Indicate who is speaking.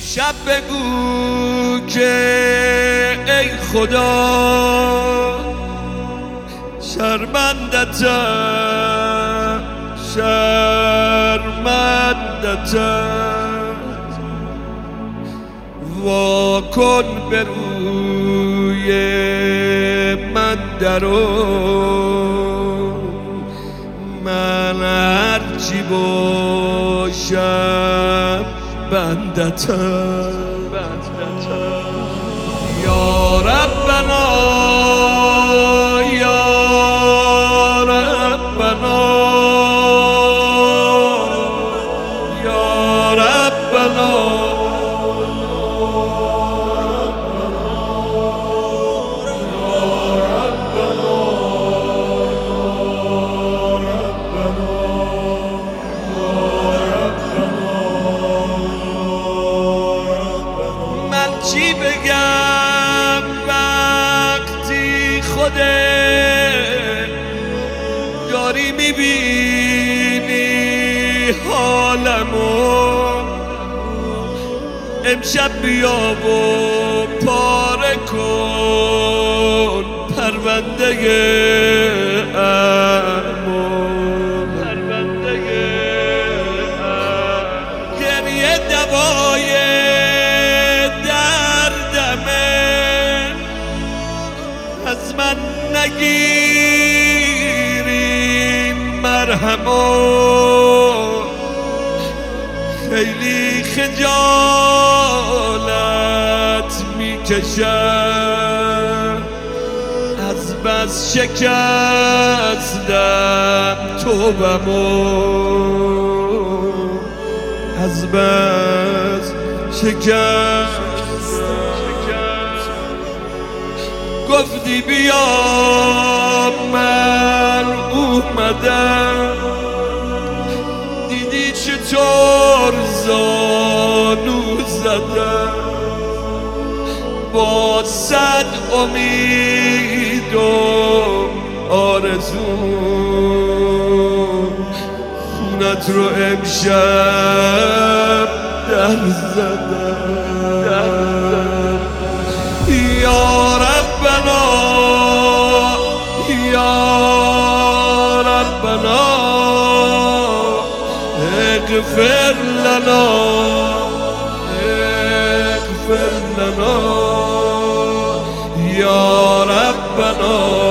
Speaker 1: شب بگو که ای خدا شرمندتم وا کن به روی من درو من هرچی باشم بندتم یا ربنا یا ربنا یا ربنا چی بگم وقتی خودت داری میبینی حالمو امشب بیا و پاره کن پرونده امو گریه دوای از من نگیرین مرهمو خیلی خجالت میکشم از بس شکستم توبمو از بس شکستم گفتی بیا من اومدم دیدی چطور زانو زدم با 100 امید و آرزو خونت رو امشب در زدم یا ربنا یا ربنا اغفر لنا اغفر لنا یا ربنا